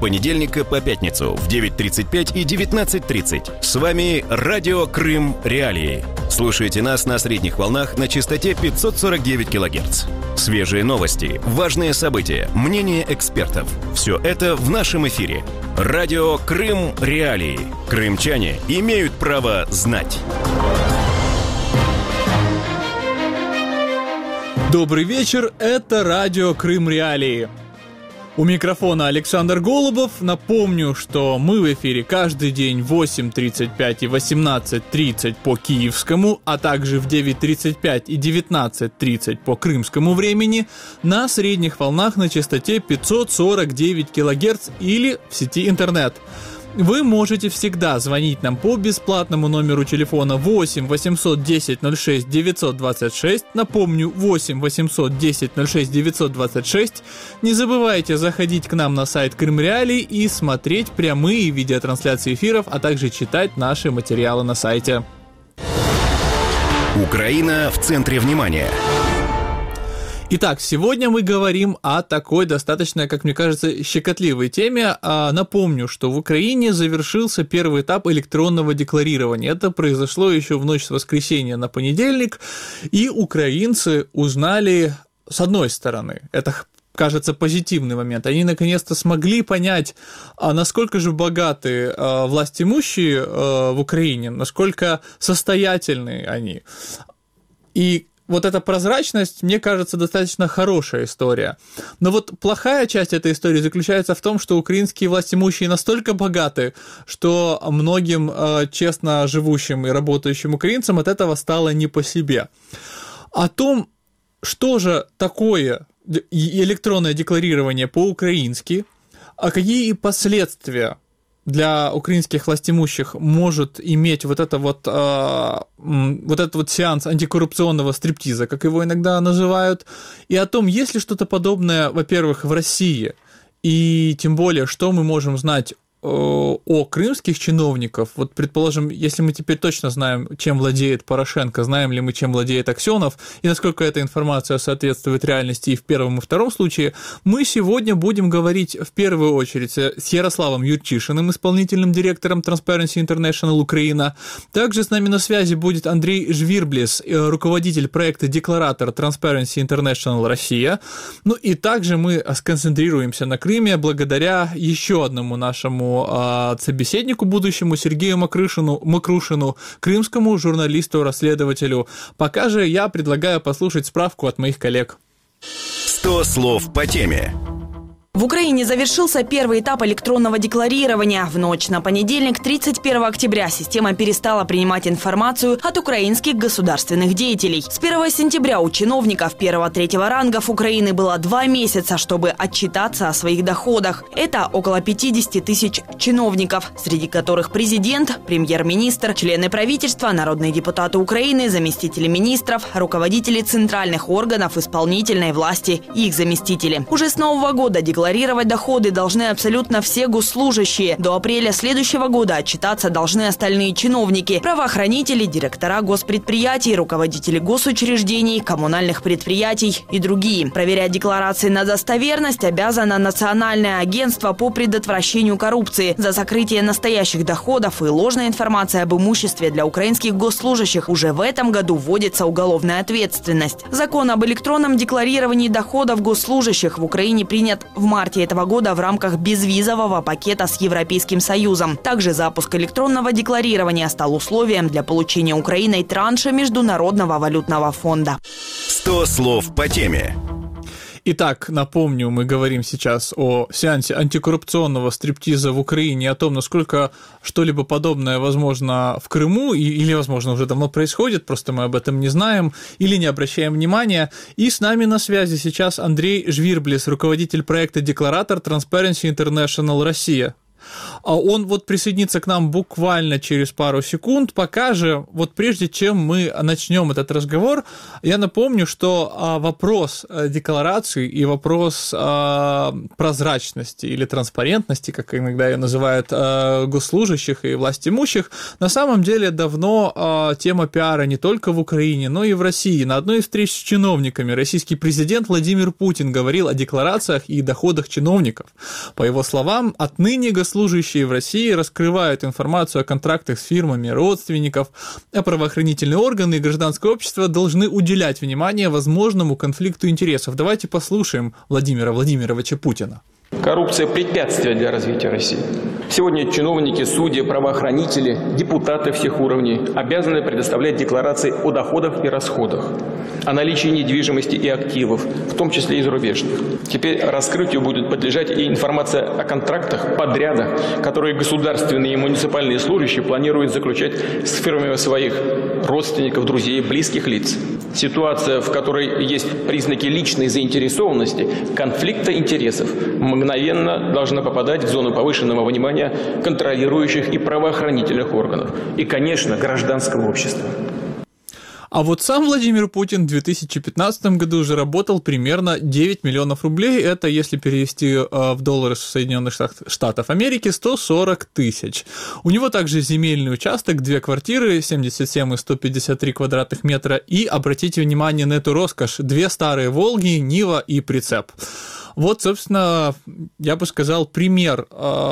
понедельника по пятницу в 9:35 и 19:30. С вами Радио Крым Реалии. Слушайте нас на средних волнах на частоте 549 кГц. Свежие новости, важные события, мнения экспертов. Все это в нашем эфире. Радио Крым Реалии. Крымчане имеют право знать. Добрый вечер, это Радио Крым Реалии. У микрофона Александр Голубов. Напомню, что мы в эфире каждый день в 8:35 и 18:30 по киевскому, а также в 9:35 и 19:30 по крымскому времени на средних волнах на частоте 549 кГц или в сети интернет. Вы можете всегда звонить нам по бесплатному номеру телефона 8 810 06 926. Напомню, 8 810 06 926. Не забывайте заходить к нам на сайт Крым Реалии и смотреть прямые видеотрансляции эфиров, а также читать наши материалы на сайте. Украина в центре внимания. Итак, сегодня мы говорим о такой достаточно, как мне кажется, щекотливой теме. Напомню, что в Украине завершился первый этап электронного декларирования. Это произошло еще в ночь с воскресенья на понедельник, и украинцы узнали, с одной стороны, это, кажется, позитивный момент. Они наконец-то смогли понять, насколько же богаты властимущие в Украине, насколько состоятельны они. И вот эта прозрачность, мне кажется, достаточно хорошая история. Но вот плохая часть этой истории заключается в том, что украинские властимущие настолько богаты, что многим честно живущим и работающим украинцам от этого стало не по себе. О том, что же такое электронное декларирование по-украински, а какие последствия для украинских властимущих может иметь вот этот вот сеанс антикоррупционного стриптиза, как его иногда называют, и о том, есть ли что-то подобное, во-первых, в России, и тем более, что мы можем знать о крымских чиновников. Вот, предположим, если мы теперь точно знаем, чем владеет Порошенко, знаем ли мы, чем владеет Аксёнов, и насколько эта информация соответствует реальности и в первом, и втором случае, мы сегодня будем говорить в первую очередь с Ярославом Юрчишиным, исполнительным директором Transparency International Украина. Также с нами на связи будет Андрей Жвирблис, руководитель проекта «Декларатор» Transparency International Россия. Ну и также мы сконцентрируемся на Крыме благодаря еще одному нашему собеседнику будущему Сергею Макрушину, крымскому журналисту-расследователю. Пока же я предлагаю послушать справку от моих коллег. 100 слов по теме. В Украине завершился первый этап электронного декларирования. В ночь на понедельник, 31 октября, система перестала принимать информацию от украинских государственных деятелей. С 1 сентября у чиновников 1-3 рангов Украины было 2 месяца, чтобы отчитаться о своих доходах. Это около 50 тысяч чиновников, среди которых президент, премьер-министр, члены правительства, народные депутаты Украины, заместители министров, руководители центральных органов исполнительной власти и их заместители. Уже с нового года декларировать доходы должны абсолютно все госслужащие. До апреля следующего года отчитаться должны остальные чиновники, правоохранители, директора госпредприятий, руководители госучреждений, коммунальных предприятий и другие. Проверять декларации на достоверность обязано Национальное агентство по предотвращению коррупции. За сокрытие настоящих доходов и ложная информация об имуществе для украинских госслужащих уже в этом году вводится уголовная ответственность. Закон об электронном декларировании доходов госслужащих в Украине принят в марте этого года в рамках безвизового пакета с Европейским Союзом. Также запуск электронного декларирования стал условием для получения Украиной транша Международного валютного фонда. 100 слов по теме. Итак, напомню, мы говорим сейчас о сеансе антикоррупционного стриптиза в Украине, о том, насколько что-либо подобное возможно в Крыму, или, возможно, уже давно происходит, просто мы об этом не знаем или не обращаем внимания. И с нами на связи сейчас Андрей Жвирблис, руководитель проекта «Декларатор» Transparency International Россия. Он вот присоединится к нам буквально через пару секунд. Пока же, вот прежде чем мы начнем этот разговор, я напомню, что вопрос декларации и вопрос прозрачности или транспарентности, как иногда ее называют, госслужащих и властимущих, на самом деле давно тема пиара не только в Украине, но и в России. На одной из встреч с чиновниками российский президент Владимир Путин говорил о декларациях и доходах чиновников. По его словам, отныне госслужащие в России раскрывают информацию о контрактах с фирмами родственников, а правоохранительные органы и гражданское общество должны уделять внимание возможному конфликту интересов. Давайте послушаем Владимира Владимировича Путина. Коррупция – препятствие для развития России. Сегодня чиновники, судьи, правоохранители, депутаты всех уровней обязаны предоставлять декларации о доходах и расходах, о наличии недвижимости и активов, в том числе и зарубежных. Теперь раскрытию будет подлежать и информация о контрактах, подрядах, которые государственные и муниципальные служащие планируют заключать с фирмами своих родственников, друзей, близких лиц. Ситуация, в которой есть признаки личной заинтересованности, конфликта интересов, мгновенно должна попадать в зону повышенного внимания контролирующих и правоохранительных органов. И, конечно, гражданского общества. А вот сам Владимир Путин в 2015 году уже работал примерно 9 миллионов рублей. Это, если перевести в доллары Соединенных Штатов Америки, 140 тысяч. У него также земельный участок, 2 квартиры, 77 и 153 квадратных метра. И, обратите внимание на эту роскошь, 2 старые «Волги», «Нива» и прицеп. Вот, собственно, я бы сказал, пример,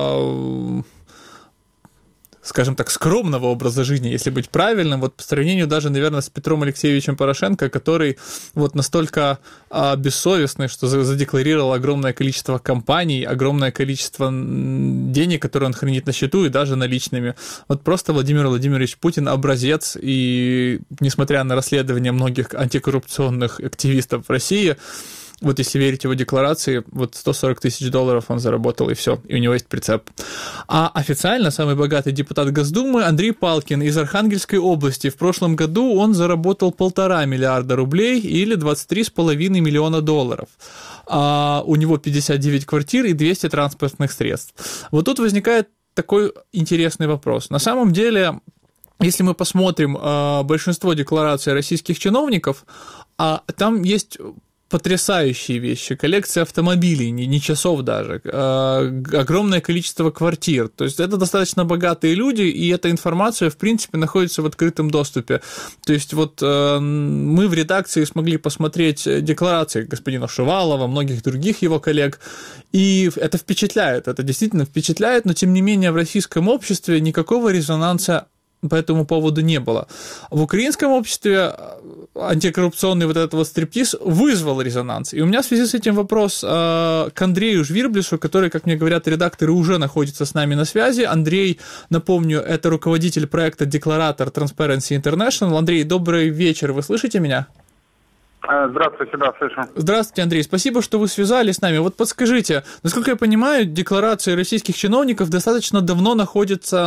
скажем так, скромного образа жизни, если быть правильным, вот по сравнению даже, наверное, с Петром Алексеевичем Порошенко, который вот настолько бессовестный, что задекларировал огромное количество компаний, огромное количество денег, которые он хранит на счету, и даже наличными. Вот просто Владимир Владимирович Путин образец, и несмотря на расследование многих антикоррупционных активистов в России, вот если верить его декларации, вот 140 тысяч долларов он заработал, и все, и у него есть прицеп. А официально самый богатый депутат Госдумы Андрей Палкин из Архангельской области. В прошлом году он заработал 1,5 миллиарда рублей или 23,5 миллиона долларов. А у него 59 квартир и 200 транспортных средств. Вот тут возникает такой интересный вопрос. На самом деле, если мы посмотрим большинство деклараций российских чиновников, там есть потрясающие вещи, коллекция автомобилей, не часов даже, огромное количество квартир, то есть это достаточно богатые люди, и эта информация, в принципе, находится в открытом доступе. То есть вот мы в редакции смогли посмотреть декларации господина Шувалова, многих других его коллег, и это впечатляет, это действительно впечатляет, но тем не менее в российском обществе никакого резонанса по этому поводу не было. В украинском обществе антикоррупционный вот этот вот стриптиз вызвал резонанс. И у меня в связи с этим вопрос к Андрею Жвирблишу, который, как мне говорят редакторы, уже находится с нами на связи. Андрей, напомню, это руководитель проекта «Декларатор» Transparency International. Андрей, добрый вечер, вы слышите меня? Здравствуйте, да, слышу. Здравствуйте, Андрей, спасибо, что вы связались с нами. Вот подскажите, насколько я понимаю, декларации российских чиновников достаточно давно находятся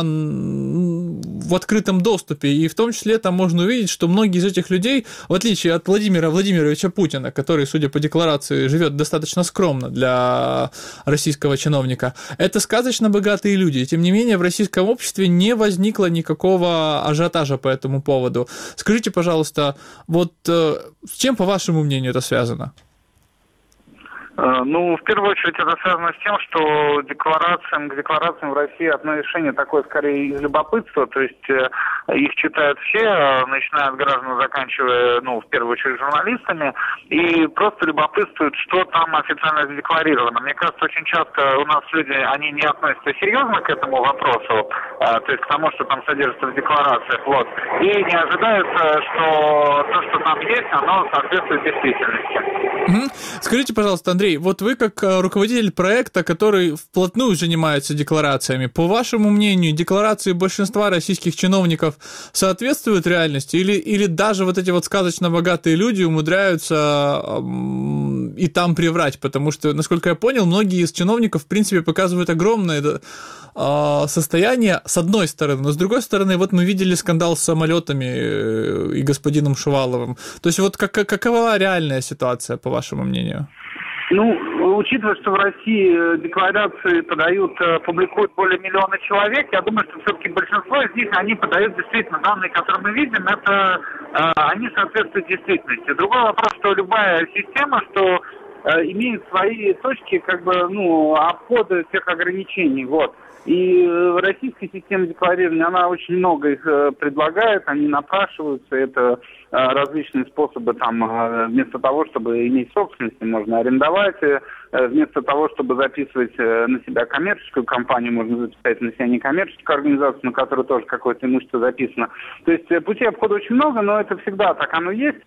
в открытом доступе, и в том числе там можно увидеть, что многие из этих людей, в отличие от Владимира Владимировича Путина, который, судя по декларации, живет достаточно скромно для российского чиновника, это сказочно богатые люди, и тем не менее в российском обществе не возникло никакого ажиотажа по этому поводу. Скажите, пожалуйста, вот с чем, по вашему мнению, это связано? Ну, в первую очередь, это связано с тем, что к декларациям в России отношение такое, скорее, из любопытства, то есть их читают все, начиная от граждан, заканчивая, в первую очередь, журналистами, и просто любопытствуют, что там официально задекларировано. Мне кажется, очень часто у нас люди, они не относятся серьезно к этому вопросу, то есть к тому, что там содержится в декларациях, и не ожидают, что то, что там есть, оно соответствует действительности. Скажите, пожалуйста, Андрей, вот вы как руководитель проекта, который вплотную занимается декларациями, по вашему мнению, декларации большинства российских чиновников соответствуют реальности или даже вот эти вот сказочно богатые люди умудряются и там приврать? Потому что, насколько я понял, многие из чиновников, в принципе, показывают огромное состояние с одной стороны, но с другой стороны, вот мы видели скандал с самолетами и господином Шуваловым. То есть вот какова реальная ситуация, по вашему мнению? Ну, учитывая, что в России декларации публикуют более миллиона человек, я думаю, что все-таки большинство из них, они подают действительно данные, которые мы видим, это они соответствуют действительности. Другой вопрос, что любая система, что имеет свои точки, обхода всех ограничений, вот. И российская система декларирования, она очень много их предлагает, они напрашиваются, это различные способы, вместо того, чтобы иметь собственность, можно арендовать, вместо того, чтобы записывать на себя коммерческую компанию, можно записать на себя некоммерческую организацию, на которую тоже какое-то имущество записано. То есть путей обхода очень много, но это всегда так оно есть,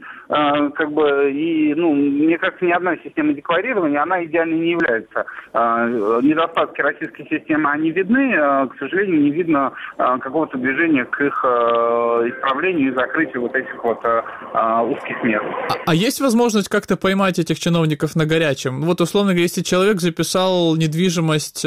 мне кажется, ни одна система декларирования, она идеальной не является. Недостатки российской системы, они видны, к сожалению, не видно какого-то движения к их исправлению и закрытию вот этих вот узких мест. А есть возможность как-то поймать этих чиновников на горячем? Вот, условно говоря, если человек записал недвижимость,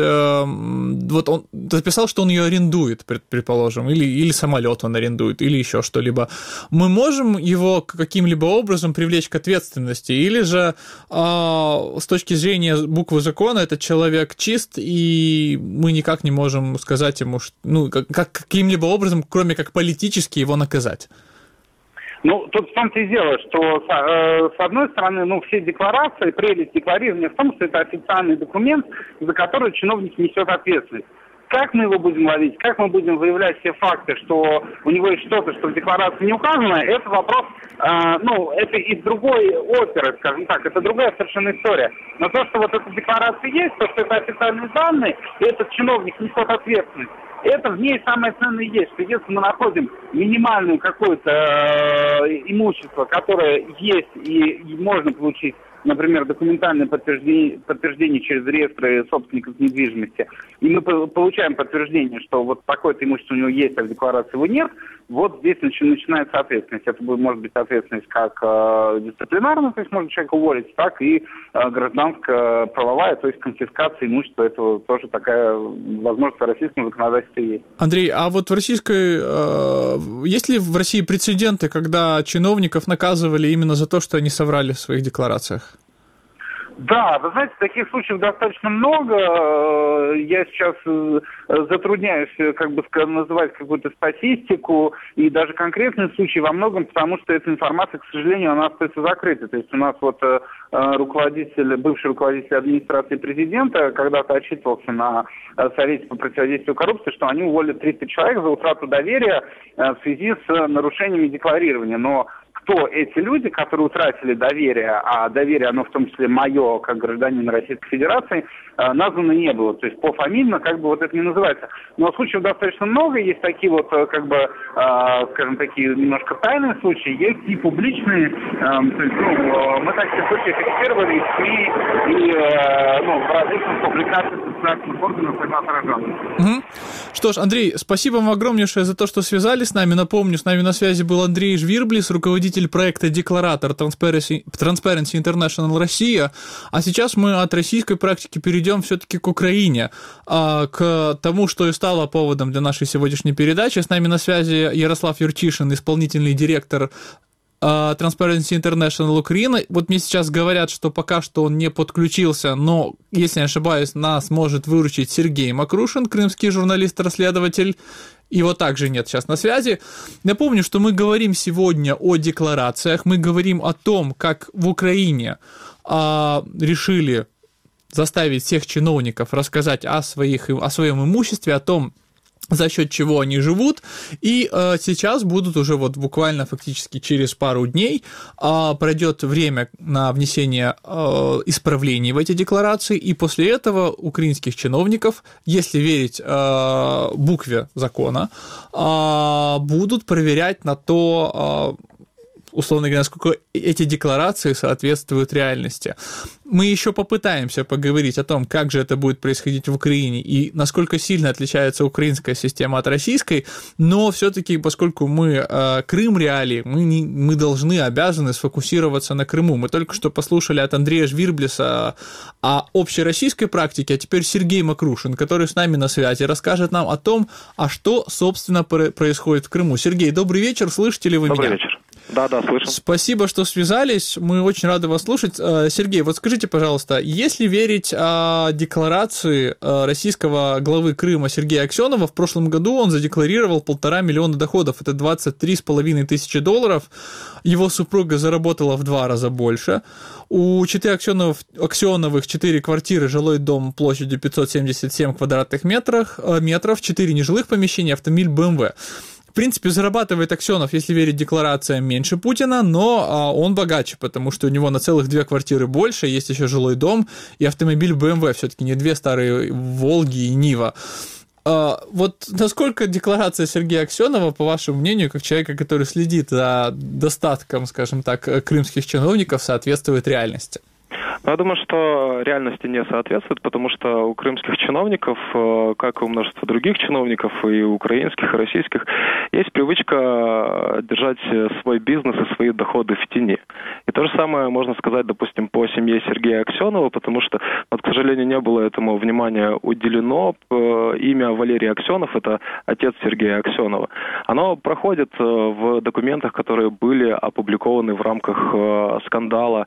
он записал, что он ее арендует, предположим, или самолет он арендует, или еще что-либо, мы можем его каким-либо образом привлечь к ответственности? Или же с точки зрения буквы закона этот человек чист, и мы никак не можем сказать ему, каким-либо образом, кроме как политически его наказать? Тут в том-то и дело, что с одной стороны, все декларации, прелесть декларирования в том, что это официальный документ, за который чиновник несет ответственность. Как мы его будем ловить, как мы будем выявлять все факты, что у него есть что-то, что в декларации не указано, это вопрос, это из другой оперы, скажем так, это другая совершенно история. Но то, что вот эта декларация есть, то, что это официальные данные, и этот чиновник несет ответственность, это в ней самое ценное есть, что если мы находим минимальную какое-то имущество, которое есть и можно получить, например, документальное подтверждение через реестры собственников недвижимости, и мы получаем подтверждение, что вот такое-то имущество у него есть, а в декларации его нет, вот здесь начинается ответственность. Это может быть ответственность как дисциплинарная, то есть можно человека уволить, так и гражданская правовая, то есть конфискация имущества. Это тоже такая возможность в российском законодательстве есть. Андрей, а вот в российской... Есть ли в России прецеденты, когда чиновников наказывали именно за то, что они соврали в своих декларациях? Да, вы знаете, таких случаев достаточно много. Я сейчас затрудняюсь называть какую-то статистику и даже конкретные случаи во многом, потому что эта информация, к сожалению, она остается закрытой. То есть у нас бывший руководитель администрации президента когда-то отчитывался на Совете по противодействию коррупции, что они уволили 300 человек за утрату доверия в связи с нарушениями декларирования. Но кто эти люди, которые утратили доверие, а доверие, оно в том числе мое, как гражданина Российской Федерации, названо не было. То есть пофамильно это не называется. Но случаев достаточно много. Есть такие такие немножко тайные случаи, есть и публичные. Мы такие случаи фиксировали в СМИ и в различных публикациях государственных органов и отраженных. Что ж, Андрей, спасибо вам огромнейшее за то, что связались с нами. Напомню, с нами на связи был Андрей Жвирблис, руководитель проекта «Декларатор» Transparency International Россия. А сейчас мы от российской практики перейдем все-таки к Украине, к тому, что и стало поводом для нашей сегодняшней передачи. С нами на связи Ярослав Юрчишин, исполнительный директор Transparency International Украина. Вот мне сейчас говорят, что пока что он не подключился, но, если не ошибаюсь, нас может выручить Сергей Макрушин, крымский журналист-расследователь. Его также нет сейчас на связи. Напомню, что мы говорим сегодня о декларациях, мы говорим о том, как в Украине решили заставить всех чиновников рассказать о своем имуществе, о том, за счет чего они живут, и сейчас будут уже буквально фактически через пару дней пройдет время на внесение исправлений в эти декларации, и после этого украинских чиновников, если верить букве закона, будут проверять на то, условно говоря, насколько эти декларации соответствуют реальности. Мы еще попытаемся поговорить о том, как же это будет происходить в Украине и насколько сильно отличается украинская система от российской, но все-таки, поскольку мы Крым реалии, мы обязаны сфокусироваться на Крыму. Мы только что послушали от Андрея Жвирблиса о общероссийской практике, а теперь Сергей Макрушин, который с нами на связи, расскажет нам о том, что, собственно, происходит в Крыму. Сергей, добрый вечер, слышите ли вы меня? Добрый вечер. Да, слышим. Спасибо, что связались. Мы очень рады вас слушать. Сергей, вот скажите, пожалуйста, если верить декларации российского главы Крыма Сергея Аксенова, в прошлом году он задекларировал 1,5 миллиона доходов. Это $23,5 тысячи. Его супруга заработала в 2 раза больше. У Читы Аксеновых 4 квартиры, жилой дом площадью 577 квадратных метров, 4 нежилых помещения, автомобиль BMW. В принципе, зарабатывает Аксенов, если верить декларациям, меньше Путина, но он богаче, потому что у него на целых 2 квартиры больше, есть еще жилой дом и автомобиль BMW, все-таки не 2 старые Волги и Нива. Вот насколько декларация Сергея Аксенова, по вашему мнению, как человека, который следит за достатком, скажем так, крымских чиновников, соответствует реальности? Я думаю, что реальности не соответствует, потому что у крымских чиновников, как и у множества других чиновников, и украинских, и российских, есть привычка держать свой бизнес и свои доходы в тени. И то же самое можно сказать, допустим, по семье Сергея Аксенова, потому что, вот, к сожалению, не было этому внимания уделено. Имя Валерий Аксенов, это отец Сергея Аксенова, оно проходит в документах, которые были опубликованы в рамках скандала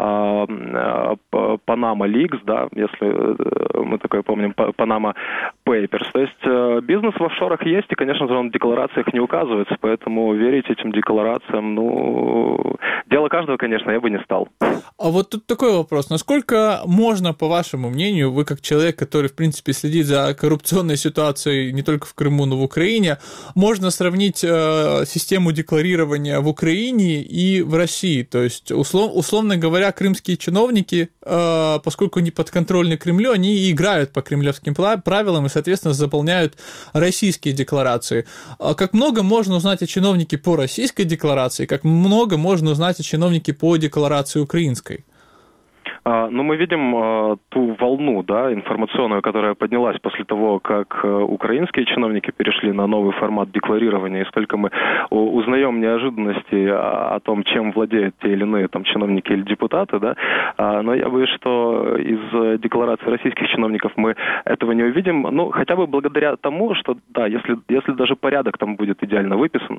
Panama Leaks, да, если мы такое помним, Panama Papers. То есть бизнес в офшорах есть, и, конечно же, он в декларациях не указывается, поэтому верить этим декларациям, дело каждого, конечно, я бы не стал. А вот тут такой вопрос. Насколько можно, по вашему мнению, вы как человек, который, в принципе, следит за коррупционной ситуацией не только в Крыму, но и в Украине, можно сравнить систему декларирования в Украине и в России? То есть, условно говоря, крымские чиновники, поскольку они подконтрольны Кремлю, они играют по кремлевским правилам и, соответственно, заполняют российские декларации. Как много можно узнать о чиновнике по российской декларации, как много можно узнать о чиновнике по декларации украинской? Мы видим ту волну, да, информационную, которая поднялась после того, как украинские чиновники перешли на новый формат декларирования, и сколько мы узнаем неожиданностей о том, чем владеют те или иные там чиновники или депутаты, да, но я боюсь, что из декларации российских чиновников мы этого не увидим, хотя бы благодаря тому, что, да, если даже порядок там будет идеально выписан,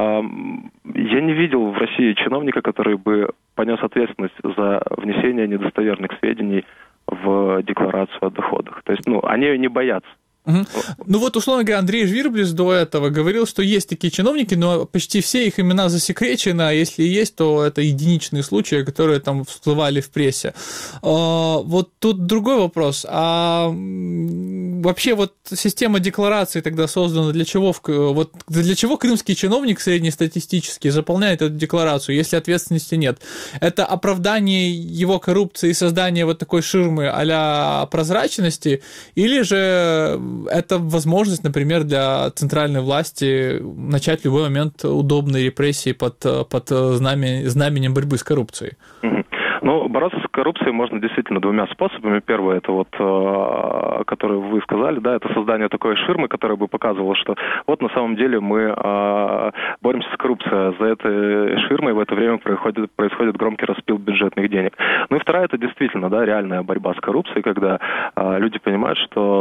я не видел в России чиновника, который бы понес ответственность за внесение недостоверных сведений в декларацию о доходах. То есть, они ее не боятся. Условно говоря, Андрей Жвирблис до этого говорил, что есть такие чиновники, но почти все их имена засекречены, а если есть, то это единичные случаи, которые там всплывали в прессе. Вот тут другой вопрос. А вообще вот система декларации тогда создана для чего? Для чего крымский чиновник среднестатистически заполняет эту декларацию, если ответственности нет? Это оправдание его коррупции и создание вот такой ширмы а-ля прозрачности, или же это возможность, например, для центральной власти начать в любой момент удобные репрессии под знаменем борьбы с коррупцией? Бороться с коррупцией можно действительно 2 способами. Первый, это который вы сказали, да, это создание такой ширмы, которая бы показывала, что вот на самом деле мы боремся с коррупцией, за этой ширмой в это время происходит громкий распил бюджетных денег. И вторая, это действительно, да, реальная борьба с коррупцией, когда люди понимают,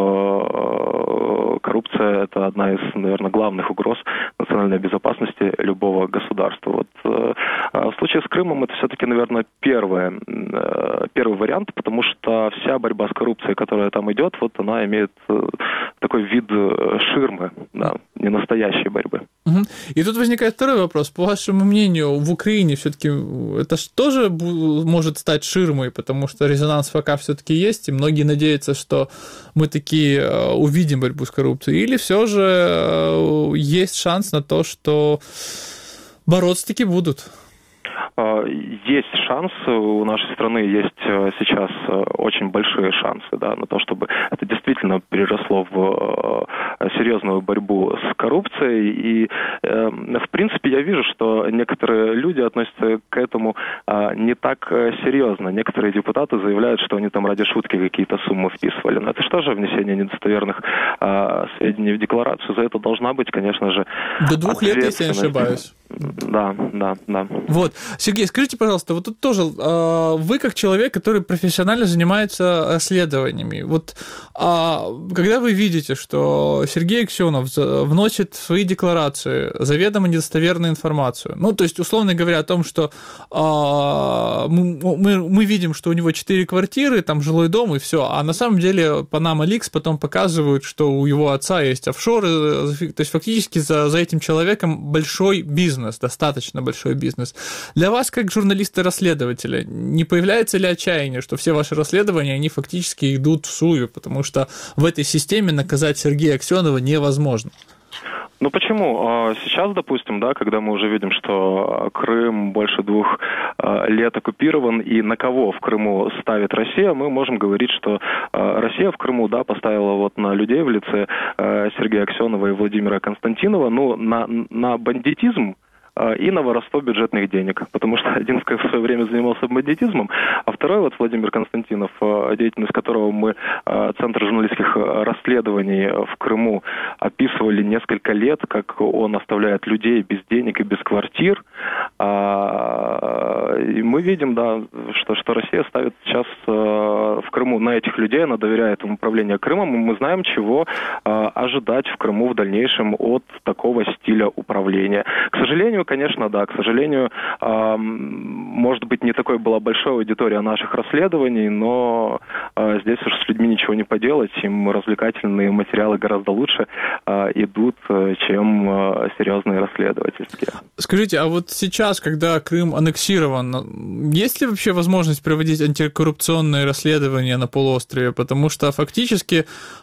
что коррупция – это одна из, наверное, главных угроз национальной безопасности любого государства. В случае с Крымом это все-таки, наверное, первый вариант, потому что вся борьба с коррупцией, которая там идет, она имеет такой вид ширмы, да, не настоящей борьбы. И тут возникает второй вопрос. По вашему мнению, в Украине все-таки это тоже может стать ширмой, потому что резонанс пока все-таки есть, и многие надеются, что мы таки увидим борьбу с коррупцией, или все же есть шанс на то, что бороться таки будут? Есть шанс, у нашей страны есть сейчас очень большие шансы, да, на то, чтобы это действительно переросло в серьезную борьбу с коррупцией. И, в принципе, я вижу, что некоторые люди относятся к этому не так серьезно. Некоторые депутаты заявляют, что они там ради шутки какие-то суммы вписывали. Но это что же внесение недостоверных сведений в декларацию? За это должна быть, конечно же, до 2 лет, если я не ошибаюсь. Да. Вот. Сергей, скажите, пожалуйста, вот тут тоже вы как человек, который профессионально занимается расследованиями, вот когда вы видите, что Сергей Аксенов вносит в свои декларации заведомо недостоверную информацию, ну, то есть, условно говоря, о том, что мы видим, что у него 4 квартиры, там жилой дом и все, а на самом деле Panama Leaks потом показывают, что у его отца есть офшоры, то есть фактически за этим человеком большой бизнес, достаточно большой бизнес. Для вас, как журналиста-расследователя, не появляется ли отчаяние, что все ваши расследования, они фактически идут в сую, потому что в этой системе наказать Сергея Аксенова невозможно? Ну почему? Сейчас, допустим, да, когда мы уже видим, что Крым больше 2 лет оккупирован, и на кого в Крыму ставит Россия, мы можем говорить, что Россия в Крыму, да, поставила вот на людей в лице Сергея Аксенова и Владимира Константинова, ну, на бандитизм и на воровство бюджетных денег, потому что один в свое время занимался бандитизмом, а второй, вот Владимир Константинов, деятельность которого мы, Центр журналистских расследований в Крыму, описывали несколько лет, как он оставляет людей без денег и без квартир. И мы видим, да, что Россия ставит сейчас в Крыму на этих людей, она доверяет им управление Крымом, и мы знаем, чего ожидать в Крыму в дальнейшем от такого стиля управления. К сожалению, конечно, да, к сожалению, может быть, не такой была большая аудитория наших расследований, но здесь уж с людьми ничего не поделать, им развлекательные материалы гораздо лучше идут, чем серьезные расследовательские. Скажите, а вот сейчас, когда Крым аннексирован, есть ли вообще возможность проводить антикоррупционные расследования на полуострове? Потому что фактически,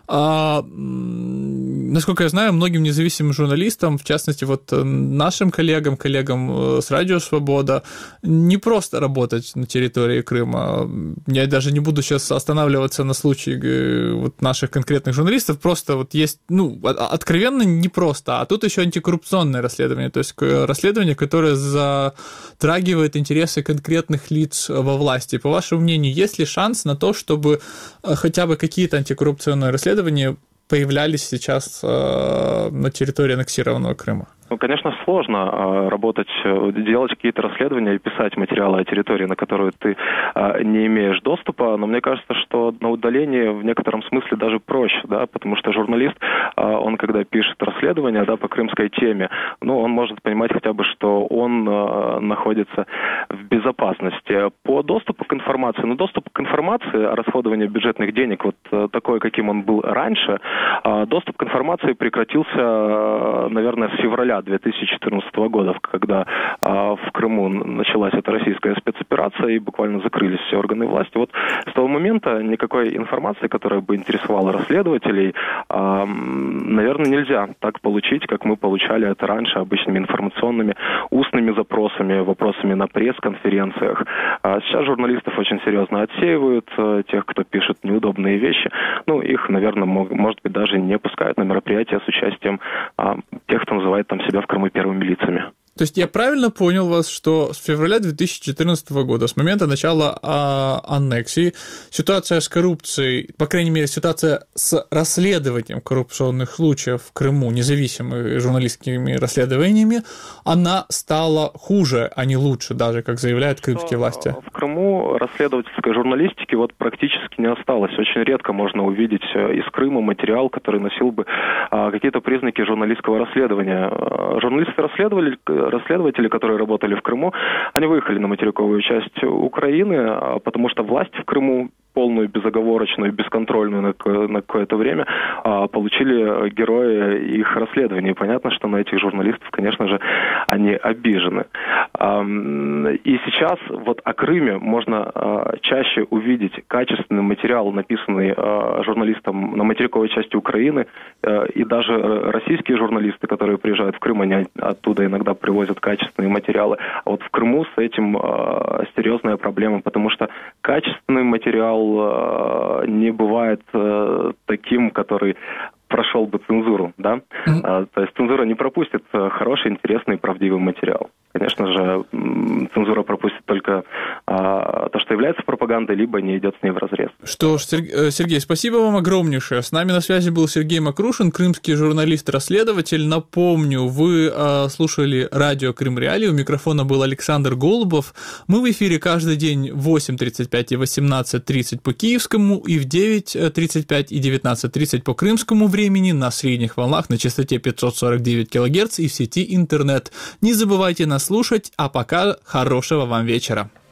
насколько я знаю, многим независимым журналистам, в частности, вот нашим коллегам с Радио Свобода, не просто работать на территории Крыма. Я даже не буду сейчас останавливаться на случае вот наших конкретных журналистов, просто вот есть, ну, откровенно непросто, а тут еще антикоррупционное расследование, то есть расследование, которое затрагивает интересы конкретных лиц во власти. По вашему мнению, есть ли шанс на то, чтобы хотя бы какие-то антикоррупционные расследования появлялись сейчас на территории аннексированного Крыма? Ну, конечно, сложно работать, делать какие-то расследования и писать материалы о территории, на которую ты не имеешь доступа, но мне кажется, что на удалении в некотором смысле даже проще, да, потому что журналист, он когда пишет расследование, да, по крымской теме, ну, он может понимать хотя бы, что он находится в безопасности. По доступу к информации, доступ к информации о расходовании бюджетных денег, вот такой, каким он был раньше, доступ к информации прекратился, наверное, с февраля 2014 года, когда в Крыму началась эта российская спецоперация и буквально закрылись все органы власти. Вот с того момента никакой информации, которая бы интересовала расследователей, наверное, нельзя так получить, как мы получали это раньше обычными информационными устными запросами, вопросами на пресс-конференциях. Сейчас журналистов очень серьезно отсеивают, тех, кто пишет неудобные вещи. Ну, их, наверное, может быть, даже не пускают на мероприятия с участием тех, кто называет там себя в Крыму первыми лицами. То есть я правильно понял вас, что с февраля 2014 года, с момента начала аннексии, ситуация с коррупцией, по крайней мере, ситуация с расследованием коррупционных случаев в Крыму, независимыми журналистскими расследованиями, она стала хуже, а не лучше, даже, как заявляют крымские власти? В Крыму расследовательской журналистики вот практически не осталось. Очень редко можно увидеть из Крыма материал, который носил бы какие-то признаки журналистского расследования. Расследователи, которые работали в Крыму, они выехали на материковую часть Украины, потому что власть в Крыму, полную, безоговорочную, бесконтрольную на какое-то время, получили герои их расследований. Понятно, что на этих журналистов, конечно же, они обижены. И сейчас вот о Крыме можно чаще увидеть качественный материал, написанный журналистом на материковой части Украины, и даже российские журналисты, которые приезжают в Крым, они оттуда иногда привозят качественные материалы. А вот в Крыму с этим серьезная проблема, потому что качественный материал не бывает таким, который прошел бы цензуру, да? То есть цензура не пропустит хороший, интересный, правдивый материал. конечно же, цензура пропустит только то, что является пропагандой, либо не идет с ней вразрез. Что ж, Сергей, спасибо вам огромнейшее. С нами на связи был Сергей Макрушин, крымский журналист-расследователь. Напомню, вы слушали радио Крым Реалии, у микрофона был Александр Голубов. Мы в эфире каждый день в 8:35 и 18:30 по киевскому, и в 9:35 и 19:30 по крымскому времени на средних волнах на частоте 549 кГц и в сети интернет. Не забывайте нас слушать, а пока хорошего вам вечера.